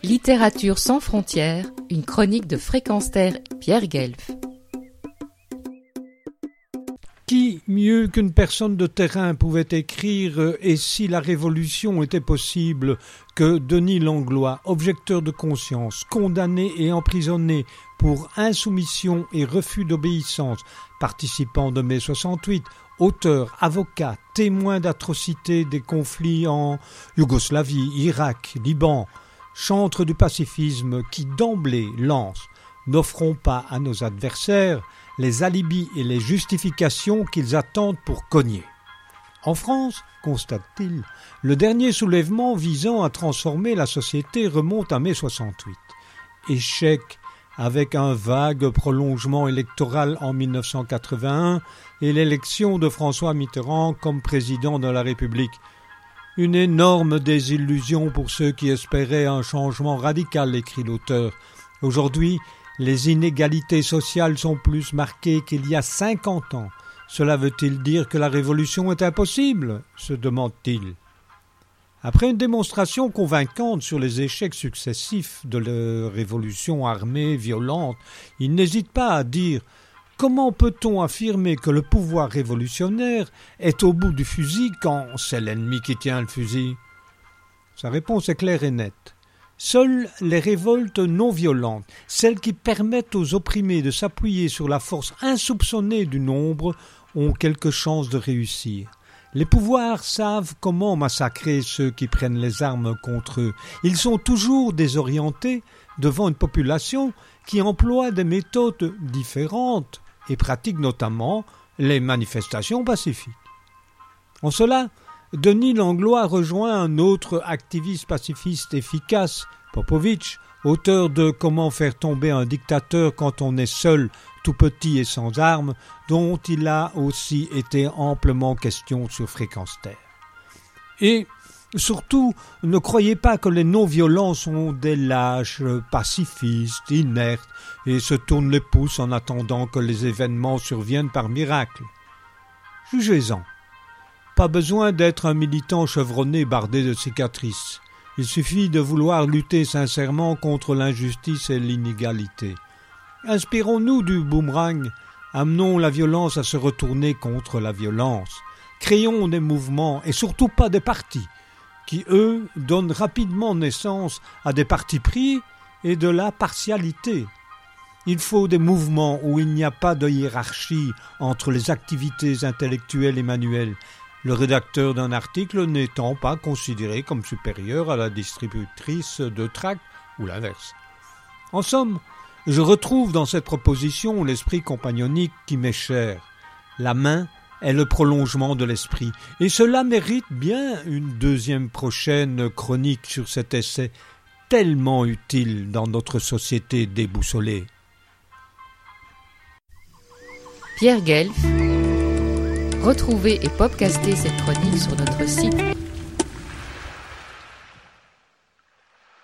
Littérature sans frontières, une chronique de Fréquence Terre, Pierre Guelf. Qui, mieux qu'une personne de terrain, pouvait écrire « Et si la révolution était possible » que Denis Langlois, objecteur de conscience, condamné et emprisonné pour insoumission et refus d'obéissance, participant de mai 68, auteur, avocat, témoin d'atrocités des conflits en Yougoslavie, Irak, Liban, chantre du pacifisme qui d'emblée lance « N'offrons pas à nos adversaires les alibis et les justifications qu'ils attendent pour cogner. » En France, constate-t-il, le dernier soulèvement visant à transformer la société remonte à mai 68. Échec avec un vague prolongement électoral en 1981 et l'élection de François Mitterrand comme président de la République. Une énorme désillusion pour ceux qui espéraient un changement radical, écrit l'auteur. Aujourd'hui, les inégalités sociales sont plus marquées qu'il y a 50 ans. Cela veut-il dire que la révolution est impossible ? Se demande-t-il. Après une démonstration convaincante sur les échecs successifs de la révolution armée violente, il n'hésite pas à dire « Comment peut-on affirmer que le pouvoir révolutionnaire est au bout du fusil quand c'est l'ennemi qui tient le fusil ?» Sa réponse est claire et nette. Seules les révoltes non violentes, celles qui permettent aux opprimés de s'appuyer sur la force insoupçonnée du nombre, ont quelque chance de réussir. Les pouvoirs savent comment massacrer ceux qui prennent les armes contre eux. Ils sont toujours désorientés devant une population qui emploie des méthodes différentes et pratique notamment les manifestations pacifiques. En cela, Denis Langlois rejoint un autre activiste pacifiste efficace, Popovic, auteur de « Comment faire tomber un dictateur quand on est seul, tout petit et sans armes », dont il a aussi été amplement question sur Fréquence Terre. Et surtout, ne croyez pas que les non-violents sont des lâches, pacifistes, inertes, et se tournent les pouces en attendant que les événements surviennent par miracle. Jugez-en. Pas besoin d'être un militant chevronné bardé de cicatrices. Il suffit de vouloir lutter sincèrement contre l'injustice et l'inégalité. Inspirons-nous du boomerang, amenons la violence à se retourner contre la violence. Créons des mouvements et surtout pas des partis, qui eux donnent rapidement naissance à des partis pris et de la partialité. Il faut des mouvements où il n'y a pas de hiérarchie entre les activités intellectuelles et manuelles, le rédacteur d'un article n'étant pas considéré comme supérieur à la distributrice de tracts ou l'inverse. En somme, je retrouve dans cette proposition l'esprit compagnonique qui m'est cher. La main est le prolongement de l'esprit, et cela mérite bien une deuxième prochaine chronique sur cet essai tellement utile dans notre société déboussolée. Pierre Guelf. Retrouvez et podcastez cette chronique sur notre site